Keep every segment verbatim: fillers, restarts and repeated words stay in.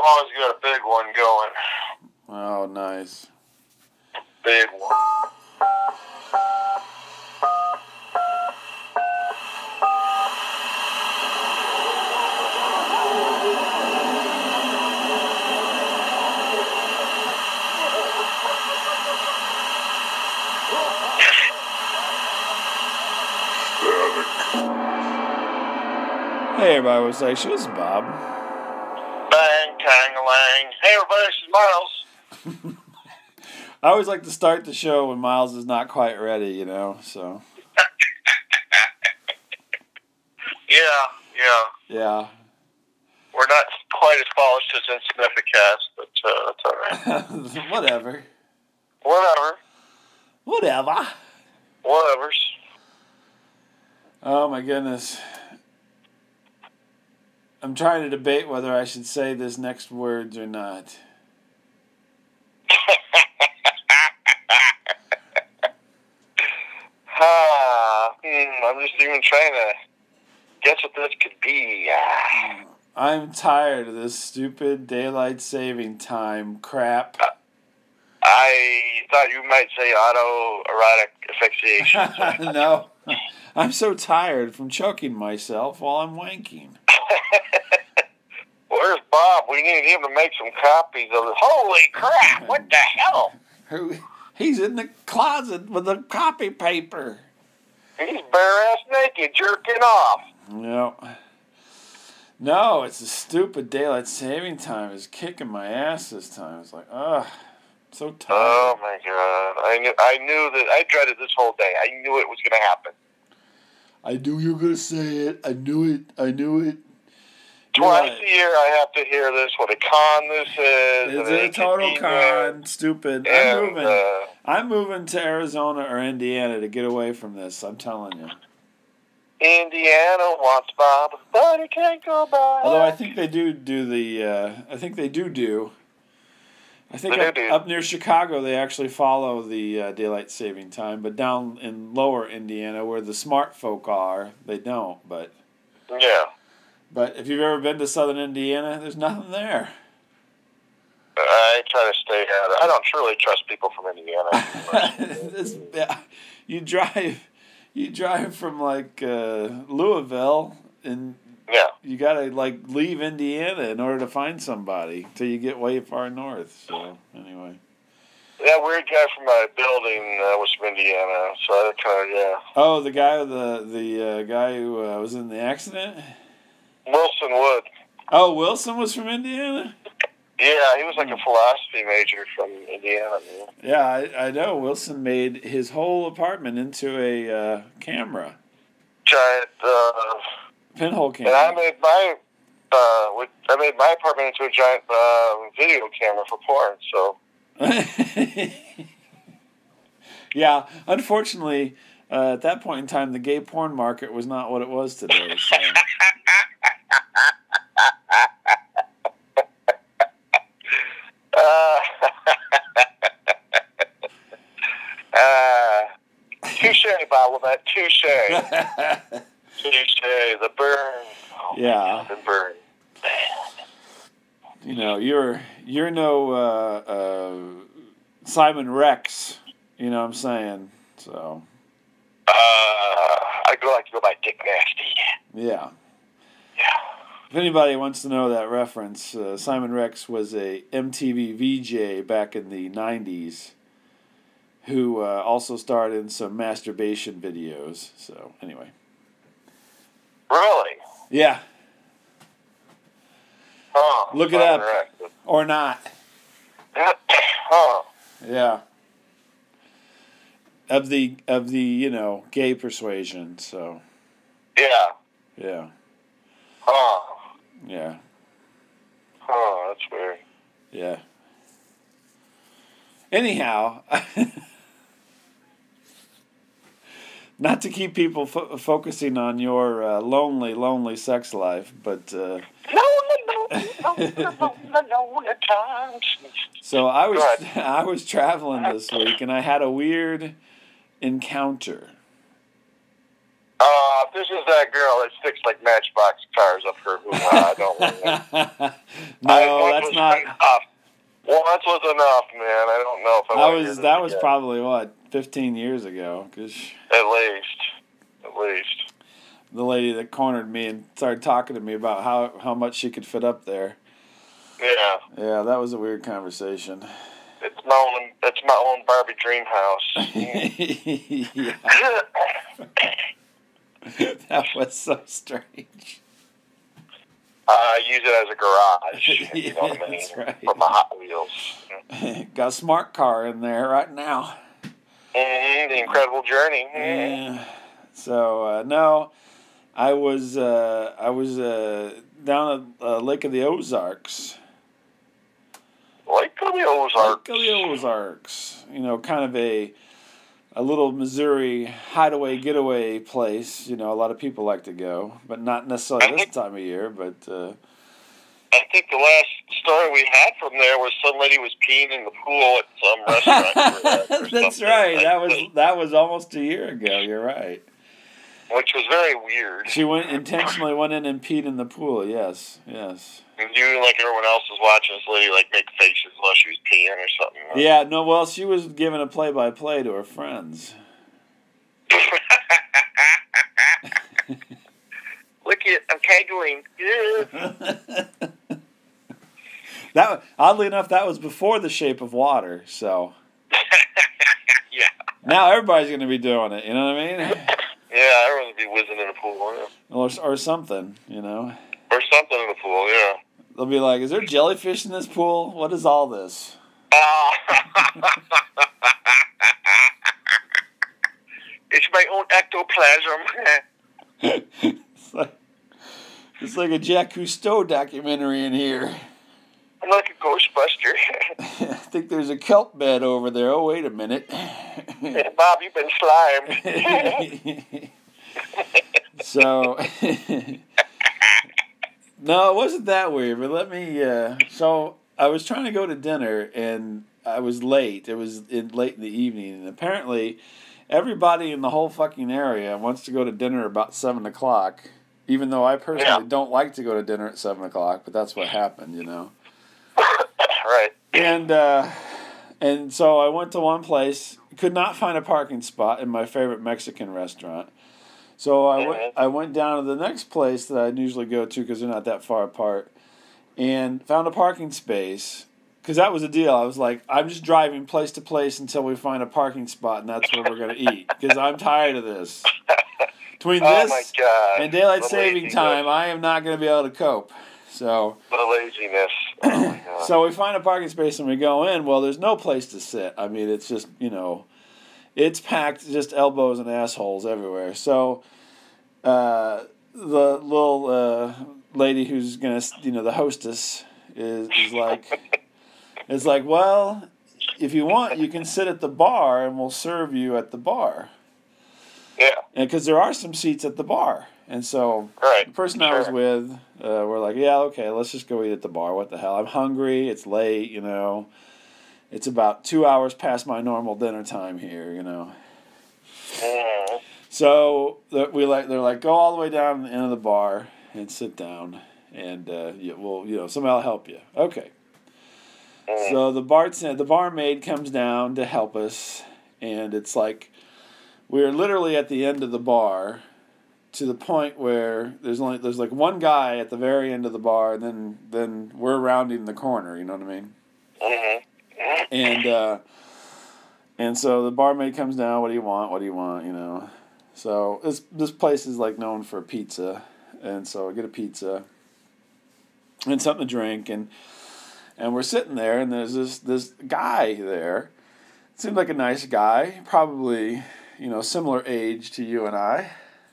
always got a big one going. Oh, nice. Big one. Hey, everybody, what's like? This is Bob. Bang, tang-a-lang. Hey, everybody, this is Miles. I always like to start the show when Miles is not quite ready, you know, so. Yeah, yeah. Yeah. We're not quite as polished as Insignificast, but uh, that's all right. Whatever. Whatever. Whatever. Whatevers. Oh, my goodness. I'm trying to debate whether I should say this next words or not. ah, hmm, I'm just even trying to guess what this could be. Ah. I'm tired of this stupid daylight saving time crap. Uh, I thought you might say autoerotic asphyxiation. No. I'm so tired from choking myself while I'm wanking. Where's Bob? We need him to make some copies of it. Holy crap, what the hell? He's in the closet with the copy paper. He's bare-ass naked, jerking off. No. No, it's a stupid daylight saving time. It's kicking my ass this time. It's like, ugh, so tired. Oh, my God. I knew, I knew that. I dreaded this whole day. I knew it was going to happen. I knew you were going to say it. I knew it. I knew it. Twice a year I have to hear this, what a con this is. It's a total con. Stupid. And, I'm moving. Uh, I'm moving to Arizona or Indiana to get away from this. I'm telling you. Indiana wants Bob, but he can't go by. Although I think they do do the, uh, I think they do do. I think they up, do. up near Chicago they actually follow the uh, daylight saving time, but down in lower Indiana where the smart folk are, they don't. But yeah. But if you've ever been to southern Indiana, there's nothing there. I try to stay out of I don't truly trust people from Indiana. It's, yeah, you drive, you drive from like uh, Louisville, and yeah. you gotta like leave Indiana in order to find somebody till you get way far north. So anyway. That weird guy from my building uh, was from Indiana, so I kind of yeah. Oh, the guy, the the uh, guy who uh, was in the accident. Wilson Wood. Oh, Wilson was from Indiana? Yeah, he was like a philosophy major from Indiana. Man. Yeah, I, I know. Wilson made his whole apartment into a uh, camera. Giant uh, pinhole camera. And I made my uh, with, I made my apartment into a giant uh, video camera for porn. So. Yeah, unfortunately, uh, at that point in time, the gay porn market was not what it was today. So. Uh, uh, touche, Bobblehead, touche. Touche, the burn. Oh, yeah. God, the burn. You know, you're you're no uh, uh, Simon Rex, you know what I'm saying? So. Uh, I go like to go by Dick Nasty. Yeah. Yeah. If anybody wants to know that reference, uh, Simon Rex was a M T V V J back in the nineties who uh, also starred in some masturbation videos. So, anyway. Really? Yeah. Oh, look it Simon up. Rex. Or not. Oh. Yeah. Of the, of the, you know, gay persuasion, so. Yeah. Yeah. Oh. Yeah. Oh, that's weird. Yeah. Anyhow, not to keep people fo- focusing on your uh, lonely, lonely sex life, but uh, lonely, lonely, lonely, lonely times. So I was I was traveling this week, and I had a weird encounter. Uh, this is that girl that sticks like matchbox cars up her hoo-ha. I don't know. No, I, that's was not. Enough. Once was enough, man. I don't know if I I want to was hear this that was again. probably what fifteen years ago, because At least, at least. the lady that cornered me and started talking to me about how, how much she could fit up there. Yeah. Yeah, that was a weird conversation. It's my own. It's my own Barbie dream house. That was so strange. I use it as a garage. You know what I mean? That's right. For my Hot Wheels. Got a smart car in there right now. Mm-hmm, the Incredible Journey. Yeah. So uh, no, I was uh, I was uh, down at uh, Lake of the Ozarks. Lake of the Ozarks. Lake of the Ozarks. You know, kind of a a little Missouri hideaway, getaway place. You know, a lot of people like to go, but not necessarily this time of year. But uh, I think the last story we had from there was some lady was peeing in the pool at some restaurant. That's right. That was that was almost a year ago. You're right. Which was very weird. She went intentionally went in and peed in the pool. Yes, yes. And you, like everyone else, was watching this lady like make faces while she was peeing or something. Yeah, no. Well, she was giving a play-by-play to her friends. Look at I'm kegling. That oddly enough, that was before The Shape of Water. So yeah. Now everybody's going to be doing it. You know what I mean? Yeah, everyone's be whizzing in the pool. Yeah. Or or something. You know. Or something in the pool. Yeah. They'll be like, "Is there jellyfish in this pool? What is all this?" Uh, it's my own ectoplasm. It's like it's like a Jacques Cousteau documentary in here. I'm like a Ghostbuster. I think there's a kelp bed over there. Oh, wait a minute. Hey, Bob, you've been slimed. So, no, it wasn't that weird, but let me, uh, so I was trying to go to dinner, and I was late. It was in, late in the evening, and apparently everybody in the whole fucking area wants to go to dinner about seven o'clock, even though I personally yeah. don't like to go to dinner at seven o'clock, but that's what happened, you know. Right. And uh, and so I went to one place, could not find a parking spot in my favorite Mexican restaurant. So I went I went down to the next place that I usually go to because they're not that far apart, and found a parking space. Because that was the deal. I was like, I'm just driving place to place until we find a parking spot, and that's where we're going to eat. Because I'm tired of this. Between this oh my God. and daylight the saving laziness. time, I am not going to be able to cope. So the laziness. Oh my God. So we find a parking space and we go in. Well, there's no place to sit. I mean, it's just, you know, it's packed, just elbows and assholes everywhere. So uh, the little uh, lady who's going to, you know, the hostess is, is like, is like, well, if you want, you can sit at the bar and we'll serve you at the bar. Yeah. And because there are some seats at the bar. And so right. the person sure. I was with, uh, we're like, yeah, okay, let's just go eat at the bar. What the hell? I'm hungry. It's late, you know. It's about two hours past my normal dinner time here, you know. Mm. So we like they're like, go all the way down to the end of the bar and sit down, and uh, we'll, you know, somebody will help you. Okay. Mm. So the bartender, the barmaid comes down to help us, and it's like we're literally at the end of the bar. To the point where there's only there's like one guy at the very end of the bar, and then then we're rounding the corner. You know what I mean? Mm-hmm. And uh, and so the barmaid comes down. What do you want? What do you want? You know. So this this place is like known for pizza, and so I get a pizza and something to drink, and and we're sitting there, and there's this this guy there. Seemed like a nice guy, probably you know similar age to you and I.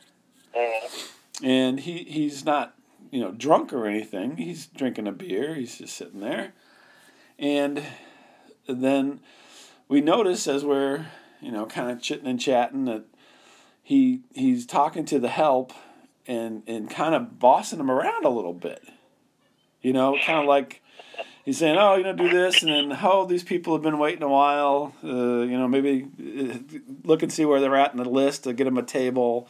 And he, he's not, you know, drunk or anything. He's drinking a beer. He's just sitting there. And then we notice as we're, you know, kind of chitting and chatting that he he's talking to the help and, and kind of bossing him around a little bit. You know, kind of like he's saying, oh, you know, do this. And then, oh, these people have been waiting a while. Uh, you know, maybe look and see where they're at in the list to get them a table.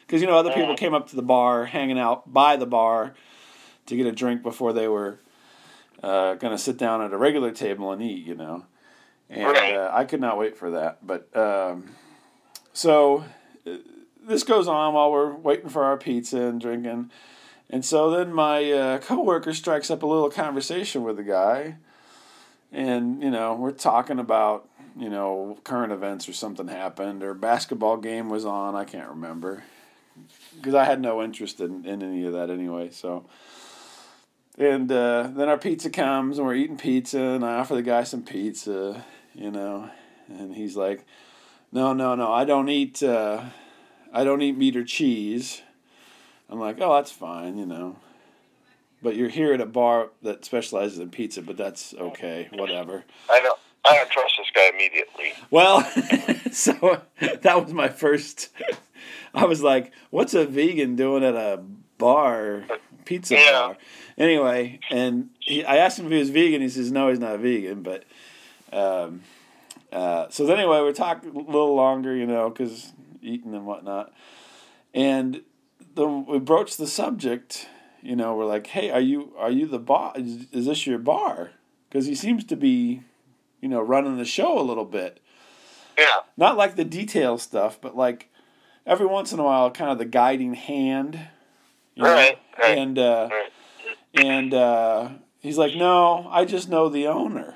Because, you know, other people came up to the bar, hanging out by the bar to get a drink before they were uh, going to sit down at a regular table and eat, you know. And right. uh, I could not wait for that. But, um, so, uh, this goes on while we're waiting for our pizza and drinking. And so then my uh, coworker strikes up a little conversation with the guy. And, you know, we're talking about, you know, current events or something happened. Or basketball game was on. I can't remember. Because I had no interest in, in any of that anyway. So, and uh, then our pizza comes and we're eating pizza. And I offer the guy some pizza, you know. And he's like, no, no, no, I don't eat... Uh, I don't eat meat or cheese. I'm like, oh, that's fine, you know. But you're here at a bar that specializes in pizza, but that's okay, whatever. I don't, I don't trust this guy immediately. Well, so that was my first. I was like, what's a vegan doing at a bar, pizza yeah. bar? Anyway, and he, I asked him if he was vegan. He says, no, he's not vegan. But um, uh, so then anyway, we talked a little longer, you know, because eating and whatnot. And the, we broached the subject, you know, we're like, hey, are you are you the bar? Is, is this your bar? Because he seems to be, you know, running the show a little bit. Yeah. Not like the detail stuff, but like every once in a while, kind of the guiding hand. You know? Right, right. And, uh, right. and uh, he's like, no, I just know the owner.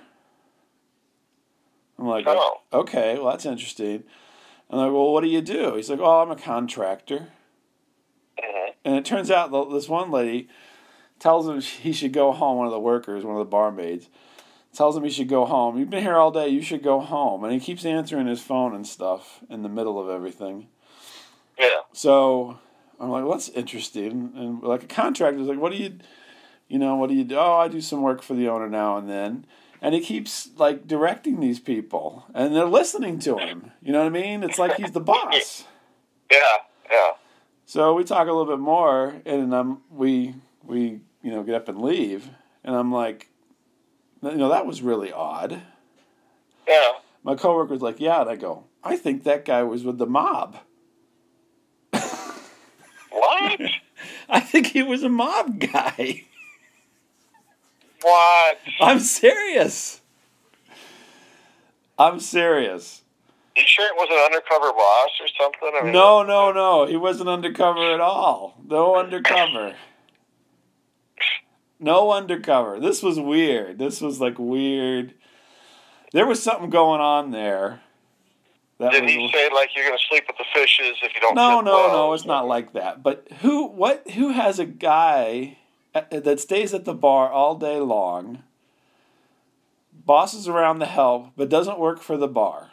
I'm like, oh. okay, well, that's interesting. I'm like, well, what do you do? He's like, oh, I'm a contractor. Mm-hmm. And it turns out this one lady tells him he should go home, one of the workers, one of the barmaids, tells him he should go home. You've been here all day, you should go home. And he keeps answering his phone and stuff in the middle of everything. Yeah. So I'm like, well, that's interesting. And like a contractor's like, what do you, you know, what do you do? Oh, I do some work for the owner now and then. And he keeps, like, directing these people. And they're listening to him. You know what I mean? It's like he's the boss. Yeah, yeah. So we talk a little bit more, and um, we, we you know, get up and leave. And I'm like, you know, that was really odd. Yeah. My coworker's like, yeah. And I go, I think that guy was with the mob. What? I think he was a mob guy. What? I'm serious. I'm serious. You sure it was an undercover boss or something? I mean, No, no, no. He wasn't undercover at all. No undercover. No undercover. This was weird. This was like weird. There was something going on there. That Did was, he say like you're going to sleep with the fishes if you don't? No, tip no, well? no. It's not like that. But who, what, who has a guy that stays at the bar all day long, bosses around the help, but doesn't work for the bar?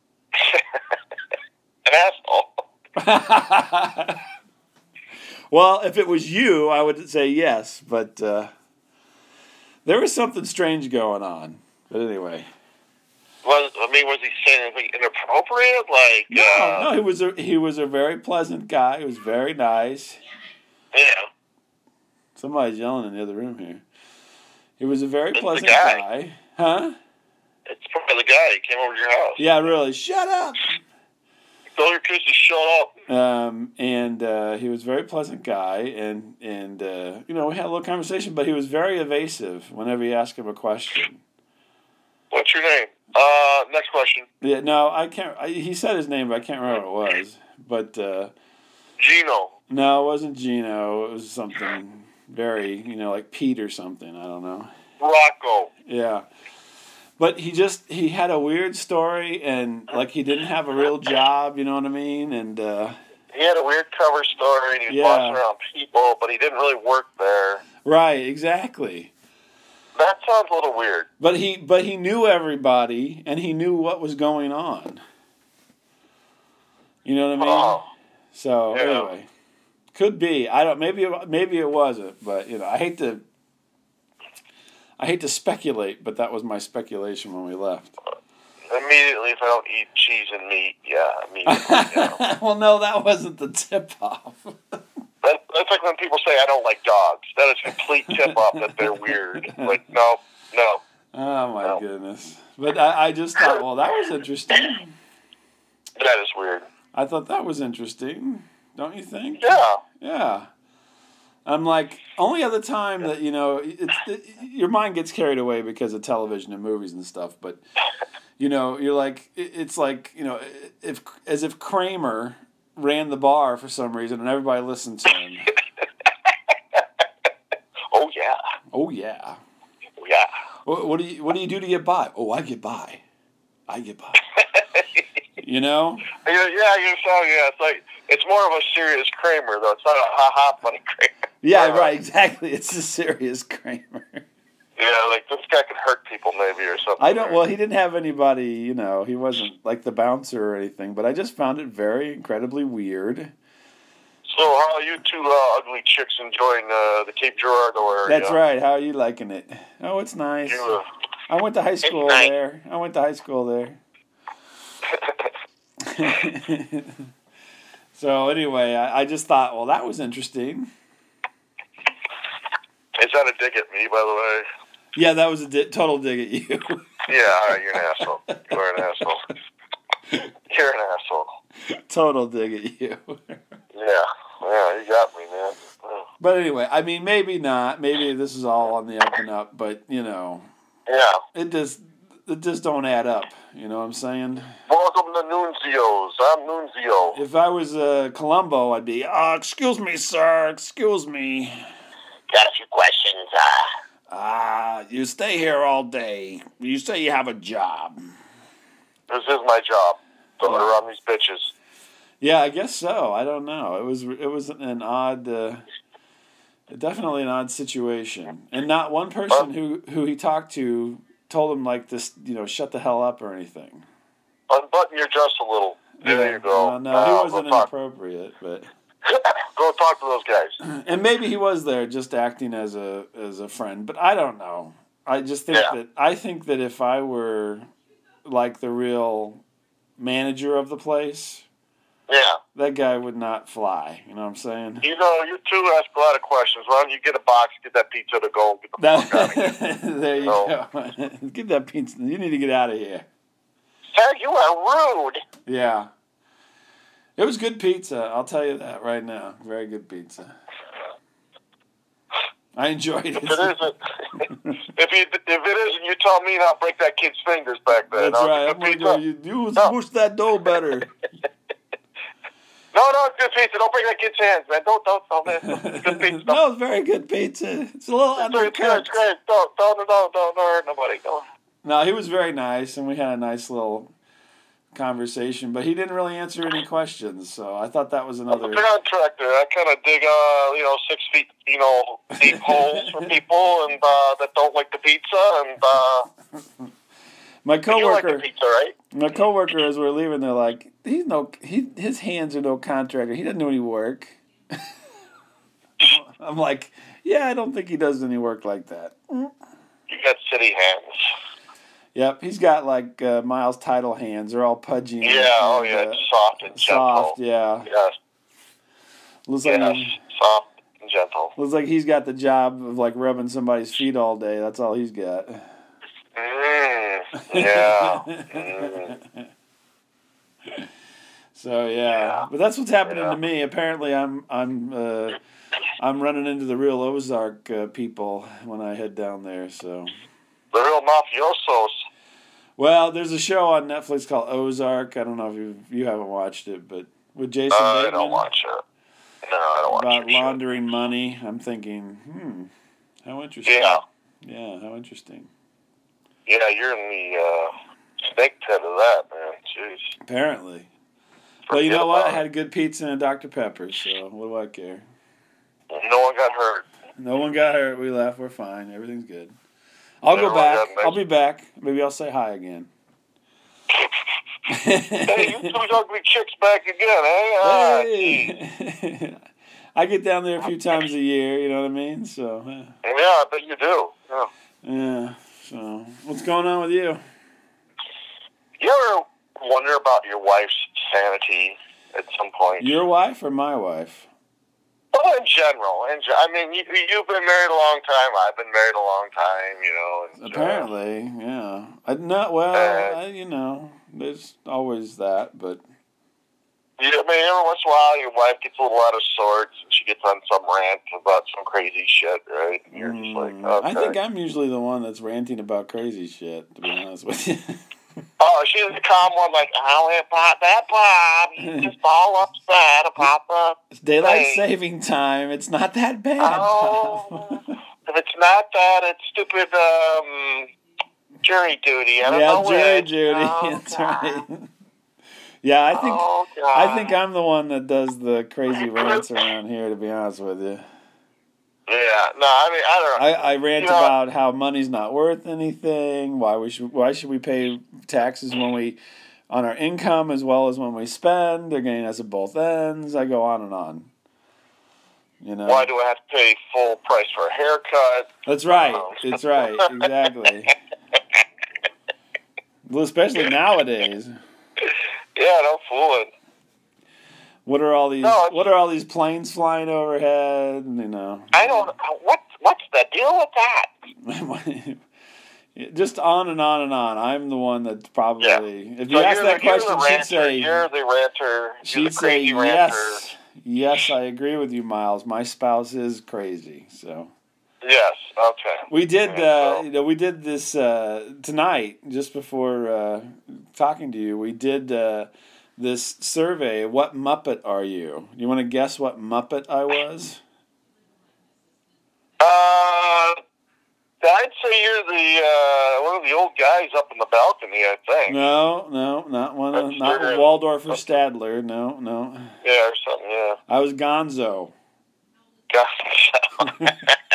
An asshole. Well, if it was you, I would say yes, but uh, there was something strange going on. But anyway. Was I mean, was he saying anything inappropriate? Like no, uh, no, he was a he was a very pleasant guy. He was very nice. Yeah. Somebody's yelling in the other room here. He was a very It's pleasant the guy. guy. Huh? It's probably the guy who came over to your house. Yeah, really. Shut up. Tell your kids to shut up. Um, and uh, he was a very pleasant guy, and and uh, you know, we had a little conversation, but he was very evasive whenever you asked him a question. What's your name? Uh, next question. Yeah, no, I can't. I, he said his name, but I can't remember what it was. But uh, Gino. no, it wasn't Gino. It was something very, you know, like Pete or something. I don't know. Rocco. Yeah. But he just, he had a weird story, and, like, he didn't have a real job, you know what I mean? And, uh... He had a weird cover story, and he was yeah. bossing around people, but he didn't really work there. Right, exactly. That sounds a little weird. But he, but he knew everybody, and he knew what was going on. You know what I mean? Oh. So, Yeah. anyway. Could be. I don't, maybe, it, maybe it wasn't, but, you know, I hate to... I hate to speculate, but that was my speculation when we left. Immediately, if I don't eat cheese and meat, yeah, immediately. Yeah. Well, no, that wasn't the tip-off. that, that's like when people say, I don't like dogs. That is a complete tip-off that they're weird. Like, no, no. Oh, my no. goodness. But I, I just thought, well, that was interesting. That is weird. I thought that was interesting. Don't you think? Yeah. Yeah. I'm like, only other time that, you know, it's it, your mind gets carried away because of television and movies and stuff, but, you know, you're like, it, it's like, you know, if as if Kramer ran the bar for some reason and everybody listened to him. Oh, yeah. Oh, yeah. Yeah. What, what do you What do you do to get by? Oh, I get by. I get by. You know? Yeah, yeah, you sound, yeah, it's like, it's more of a serious Kramer, though. It's not a ha-ha funny Kramer. Yeah, right, exactly. It's a serious Kramer. Yeah, like, this guy could hurt people, maybe, or something. I don't, well, he didn't have anybody, you know, he wasn't like the bouncer or anything, but I just found it very incredibly weird. So, how are you two uh, ugly chicks enjoying uh, the Cape Girardeau area? That's right. How are you liking it? Oh, it's nice. You, uh, I went to high school nice. there. I went to high school there. So anyway, I, I just thought, well, that was interesting. Is that a dig at me, by the way? Yeah, that was a di- total dig at you. Yeah, all right, you're an asshole. You are an asshole. You're an asshole. Total dig at you. Yeah, yeah, you got me, man. Oh. But anyway, I mean, maybe not. Maybe this is all on the up and up, but, you know. Yeah. It just, it just don't add up. You know what I'm saying? Welcome to Nunzio's. I'm Nunzio. If I was uh, Columbo, I'd be, uh, excuse me, sir, excuse me. Got a few questions, uh. Ah, uh, you stay here all day. You say you have a job. This is my job. Going yeah. around these bitches. Yeah, I guess so. I don't know. It was it was an odd, uh, definitely an odd situation, and not one person who, who he talked to told him like this, you know, shut the hell up or anything. Unbutton your dress a little. There yeah, you go. No, no uh, he wasn't inappropriate, but. Go talk to those guys. And maybe he was there just acting as a as a friend, but I don't know. I just think yeah. that I think that if I were like the real manager of the place, yeah, that guy would not fly. You know what I'm saying? You know, you two ask a lot of questions. Why don't you get a box, get that pizza to go, get the that, fuck out of here. There you so. go. Get that pizza. You need to get out of here. Sir, you are rude. Yeah. It was good pizza, I'll tell you that right now. Very good pizza. I enjoyed it. If it isn't, if, you, if it isn't, you tell me and I'll break that kid's fingers back there. That's no, right. I'm pizza. gonna go, you you no. push that dough better. no, no, it's good pizza. Don't break that kid's hands, man. Don't, don't, don't, man. It's good pizza. No, it's very good pizza. It's a little it's undercooked. It's great. It's great. Don't, don't, don't, don't, don't hurt nobody. Don't. No, he was very nice, and we had a nice little conversation, but he didn't really answer any questions, so I thought that was another. I'm a contractor. I kind of dig, uh, you know, six feet, you know, deep holes for people and uh, that don't like the pizza. And uh, my coworker, you like the pizza, right? My coworker, as we're leaving, they're like, "He's no, he, his hands are no contractor. He doesn't do any work." I'm like, "Yeah, I don't think he does any work like that." You got city hands. Yep, he's got like uh, Miles' title hands. They're all pudgy. Yeah, and, oh yeah, uh, soft and gentle. Soft, yeah. Yes. Looks yes, like he, soft and gentle. Looks like he's got the job of like rubbing somebody's feet all day. That's all he's got. Mm, yeah. mm. So yeah. yeah, but that's what's happening yeah. to me. Apparently, I'm I'm uh, I'm running into the real Ozark uh, people when I head down there. So. The real mafiosos. Well, there's a show on Netflix called Ozark. I don't know if you you haven't watched it, but with Jason uh, Bateman. I don't watch it. No, I don't watch it. About laundering shit. money. I'm thinking, hmm, how interesting. Yeah. Yeah, how interesting. Yeah, you're in the uh, snake pit of that, man. Jeez. Apparently. Forget well, you know what? It. I had a good pizza and a Doctor Pepper, so what do I care? No one got hurt. No one got hurt. We left. We're fine. Everything's good. I'll go back. I'll be back. Maybe I'll say hi again. Hey, you two ugly chicks back again, eh? Hey. I get down there a few times a year, you know what I mean? So. Uh, yeah, I bet you do. Yeah. Yeah. So, what's going on with you? You ever wonder about your wife's sanity at some point? Your wife or my wife? Well, in general, in ge- I mean, you, you've been married a long time. I've been married a long time. You know. And, Apparently, uh, yeah. I not well. Uh, I, you know, there's always that, but. Yeah, I mean, every once in a while, your wife gets a little out of sorts, and she gets on some rant about some crazy shit, right? And you're just like, Mm, okay. I think I'm usually the one that's ranting about crazy shit, to be honest with you. Oh, she's the calm one, like, oh, about that Bob. He's just all upset about the It's daylight thing. saving time. It's not that bad, Oh, Bob. if it's not that, it's stupid um, jury duty. I don't yeah, know jury which. duty. Oh, That's God. right. Yeah, I think Oh, God. I think I'm the one that does the crazy rants around here, to be honest with you. Yeah, no, I mean, I don't know. I, I rant You know, about how money's not worth anything. Why we should why should we pay taxes when we on our income as well as when we spend? They're getting us at both ends. I go on and on. You know. Why do I have to pay full price for a haircut? That's right. Um, That's right. Exactly. Well, especially nowadays. Yeah, no fooling. What are all these? No, it's- what are all these planes flying overhead? You know. I don't. What What's the deal with that? Just on and on and on. I'm the one that's probably. Yeah. If you So ask you're that the, you're question, the she'd ranter. say. You're the ranter. You're She'd the say crazy ranter. yes. Yes, I agree with you, Miles. My spouse is crazy. So. Yes. Okay. We did. Yeah, Uh, so. you know, we did this uh, tonight, just before uh, talking to you. We did. Uh, This survey, what Muppet are you? You want to guess what Muppet I was? Uh, I'd say you're the uh, one of the old guys up in the balcony. I think. No, no, not one of, That's not sure. Waldorf or Stadler. No, no. Yeah, or something. Yeah. I was Gonzo. Gosh.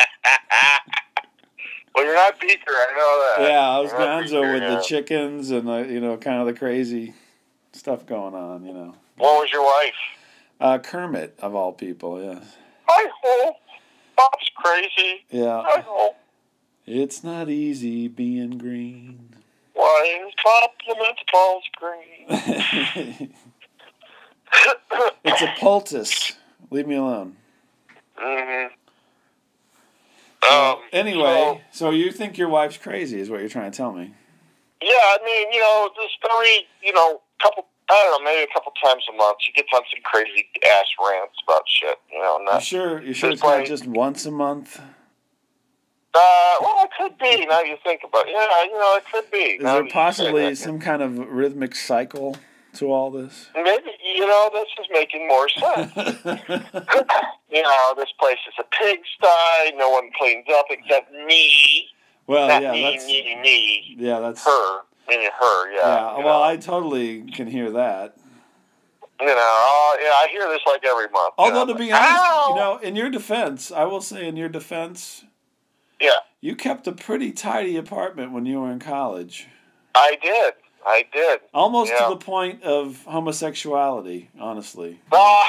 Well, you're not Beaker. I know that. Yeah, I was You're not Gonzo Beaker, with yeah. the chickens and the, you know, kind of the crazy stuff going on. You know. What was your wife? Uh, Kermit of all people. Yes. Hi ho. Bob's crazy. Yeah. Hi ho. It's not easy being green. Why is compliments Paul's green? It's a poultice. Leave me alone. Mm-hmm. So, Um, anyway, so, so you think your wife's crazy is what you're trying to tell me. Yeah, I mean, you know, just every, you know, couple, I don't know, maybe a couple times a month, she gets on some crazy ass rants about shit, you know. You Not, sure? You sure it's it's not like- just once a month? Uh, well, it could be, now you think about it. Yeah, you know, it could be. Is now there you say possibly that. some kind of rhythmic cycle to all this? Maybe, you know, this is making more sense. You know, this place is a pigsty. No one cleans up except me. well, Not yeah, me, that's me, me. yeah, that's Her. Meaning her, yeah. yeah. you Well, know. I totally can hear that. You know, oh, yeah, I hear this like every month. you Although know, to be like, honest, "Ow!" you know, in your defense, I will say, in your defense, Yeah, you kept a pretty tidy apartment when you were in college. I did. I did. Almost Yeah. to the point of homosexuality, honestly. Oh.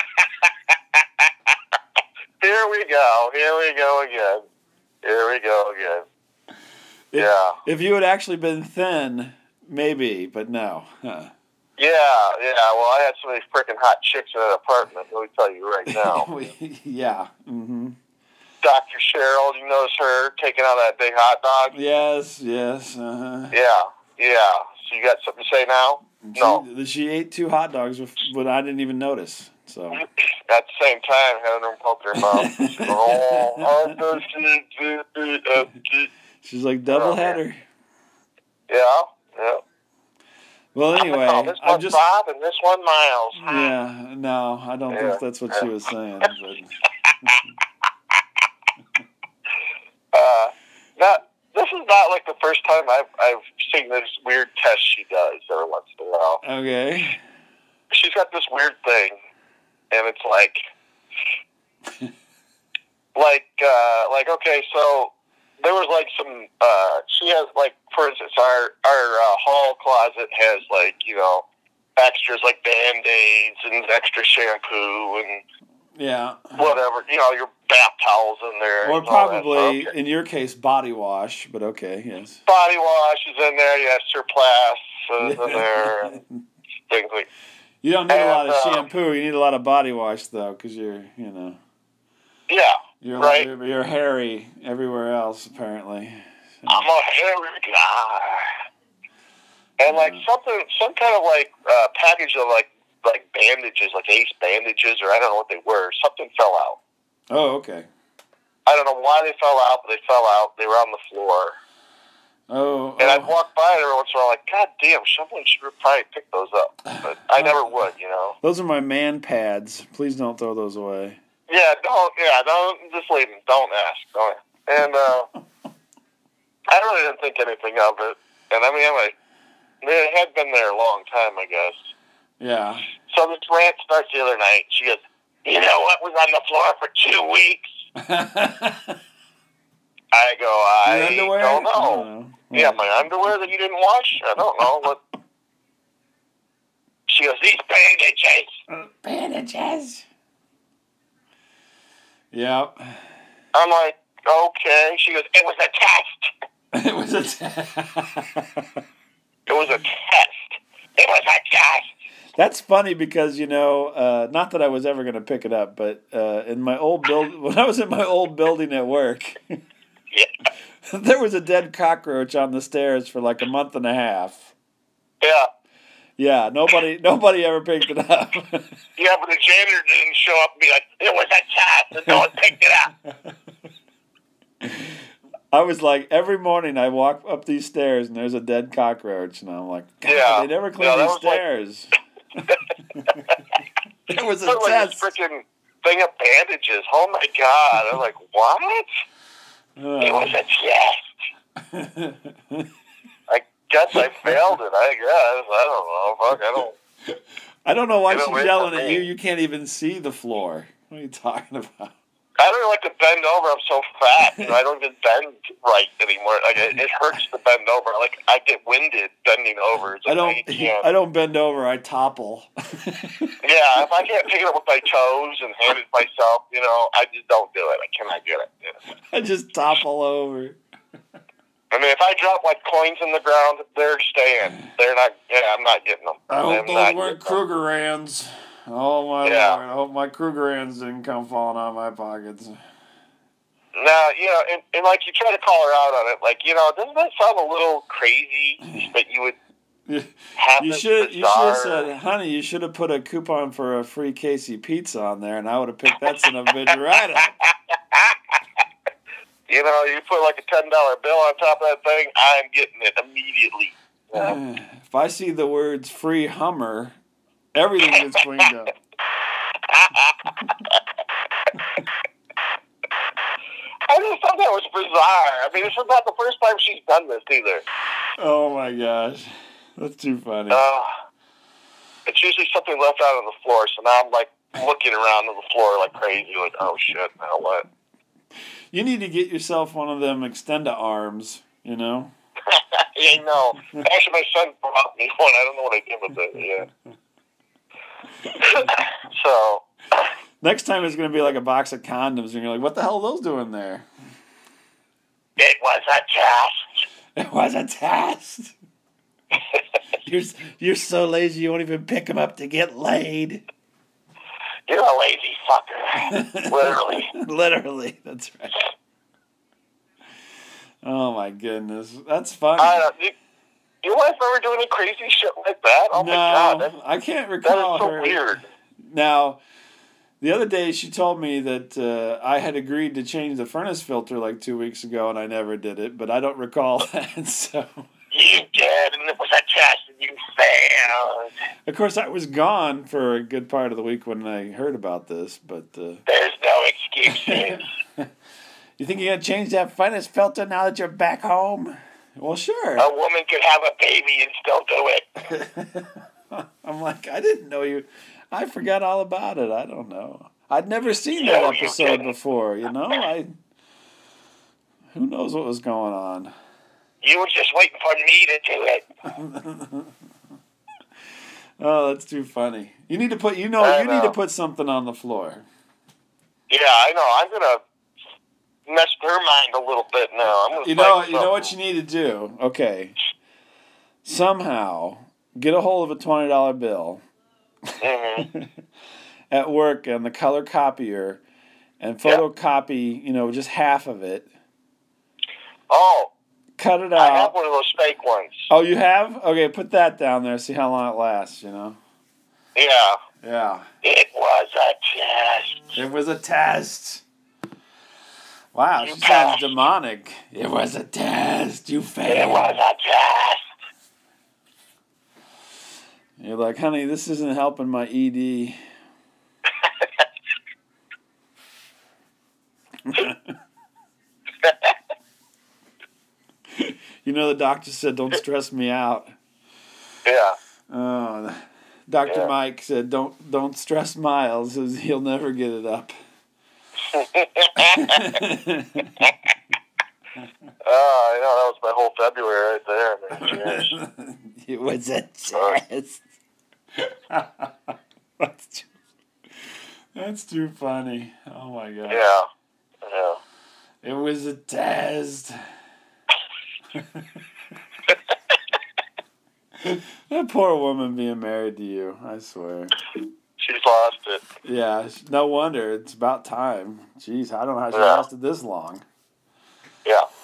Here we go. Here we go again. Here we go again. If, Yeah. If you had actually been thin, maybe, but no. Huh. Yeah, yeah. Well, I had so many freaking hot chicks in that apartment. Let me tell you right now. yeah. Mm-hmm. Doctor Cheryl, you notice her taking out that big hot dog? Yes, yes. Uh-huh. Yeah, yeah. So you got something to say now? She, No. She ate two hot dogs, with, but I didn't even notice. So. At the same time, having her poke her mouth. Oh, I She's like double Oh, header. yeah, yeah. Well, anyway, Oh, this I'm one just. Bob and this one Miles. Yeah, no, I don't Yeah. think that's what she was saying. But. Uh, not. This is not like the first time I've I've seen this weird test she does every once in a while. Okay. She's got this weird thing, and it's like, like, uh, like okay, so there was like some. Uh, she has like, for instance, our our uh, hall closet has like you know extras like Band-Aids and extra shampoo and Yeah. whatever, you know, your bath towels in there. Or and all that. probably, Okay. in your case, body wash, but okay, yes. Body wash is in there, yeah, Surplus is in there, and things like You don't need a lot of And, uh, shampoo. You need a lot of body wash, though, because you're, you know, yeah, you're right. you're, you're hairy everywhere else, apparently. So, I'm a hairy guy. And like Yeah. something, some kind of like uh, package of like like bandages, like Ace bandages, or I don't know what they were. Something fell out. Oh, okay. I don't know why they fell out, but they fell out. They were on the floor. Oh, and oh. I'd walk by it every once in a while, like, God damn, someone should probably pick those up. But I never would, you know. Those are my man pads. Please don't throw those away. Yeah, don't. Yeah, don't. Just leave them. Don't ask. Don't. And uh, I really didn't think anything of it. And I mean, I'm like, it had been there a long time, I guess. Yeah. So this rant starts the other night. She goes, "You know what was on the floor for two weeks?" I go, I Your underwear? don't know. I don't know. Yeah, my underwear that you didn't wash? I don't know. What? She goes, "These bandages." Uh, bandages. Yeah. I'm like, okay. She goes, "It was a test." It was a test. It was a test. It was a test. That's funny because, you know, uh, not that I was ever going to pick it up, but uh, in my old build, when I was in my old building at work, yeah. there was a dead cockroach on the stairs for like a month and a half. Yeah. Yeah, nobody nobody ever picked it up. Yeah, but the janitor didn't show up and be like, "It was a test," and no one picked it up. I was like, every morning I walk up these stairs and there's a dead cockroach, and I'm like, God, yeah. they never clean yeah, these stairs. Like... It was a like test. This freaking thing of bandages. Oh my God! I'm like, what? Uh, it was a test. I guess I failed it. I guess I don't know. Fuck, I don't. I don't know why you she's know, yelling at you. You can't even see the floor. What are you talking about? I don't like to bend over. I'm so fat. You know, I don't even bend right anymore. Like it, it hurts to bend over. Like I get winded bending over. It's like, I don't. I, I don't bend over. I topple. Yeah, if I can't pick it up with my toes and hand it myself, you know, I just don't do it. I cannot get it. You know? I just topple over. I mean, if I drop like coins in the ground, they're staying. They're not. Yeah, I'm not getting them. I hope I'm those weren't Krugerrands. Oh my yeah. Lord! I hope my Krugerrands didn't come falling out of my pockets. Now, you know, and, and like you try to call her out on it, like, you know, doesn't that sound a little crazy that you would have you this should bizarre... you should have said, honey, you should have put a coupon for a free Casey pizza on there, and I would have picked that son of a bitch right up. You know, you put like a ten dollar bill on top of that thing, I'm getting it immediately. Yeah. If I see the words free Hummer, everything gets cleaned up. I just thought that was bizarre. I mean, this is not the first time she's done this either. Oh my gosh. That's too funny. Uh, it's usually something left out on the floor, so now I'm like looking around on the floor like crazy, like, oh shit, now what? You need to get yourself one of them extenda arms, you know? Yeah, no. Actually, my son brought me one. I don't know what I did with it. Yeah. So. Next time it's going to be like a box of condoms, and you're like, what the hell are those doing there? It was a test. It was a test. you're, you're so lazy you won't even pick them up to get laid. You're a lazy fucker. Literally. Literally. That's right. Oh, my goodness. That's funny. Uh, you, your wife ever do any crazy shit like that? Oh, no, my God. That's, I can't recall that is so her. weird. Now, the other day she told me that uh, I had agreed to change the furnace filter like two weeks ago, and I never did it, but I don't recall that, so... You did, and it was a test, and you failed. Of course, I was gone for a good part of the week when I heard about this, but... Uh, There's no excuses. You think you're going to change that furnace filter now that you're back home? Well, sure. A woman could have a baby and still do it. I'm like, I didn't know you... I forgot all about it. I don't know. I'd never seen No, that you episode didn't. before, you know? I... Who knows what was going on? You were just waiting for me to do it. Oh, that's too funny. You need to put, you know, I you know. need to put something on the floor. Yeah, I know. I'm gonna mess with her mind a little bit now. I'm gonna You know, find you know what something. you need to do? Okay. Somehow, get a hold of a twenty dollar bill Mm-hmm. at work on the color copier and photocopy, you know, just half of it. Oh, Cut it I have out. one of those fake ones. Oh, you have? Okay, put that down there. See how long it lasts, you know? Yeah. Yeah. It was a test. It was a test. Wow, You she passed. sounds demonic. It was a test. You failed. It was a test. You're like, honey, this isn't helping my E D. You know, the doctor said, don't stress me out. Yeah. Oh, Doctor Yeah. Mike said, don't don't stress Miles. He'll never get it up. Oh, I know, that was my whole February right there, man. It was a test. That's too, that's too funny. Oh my god. Yeah. Yeah. It was a test. That poor woman being married to you, I swear. She's lost it. Yeah, no wonder. It's about time. Jeez, I don't know how she Yeah. lasted this long. Yeah.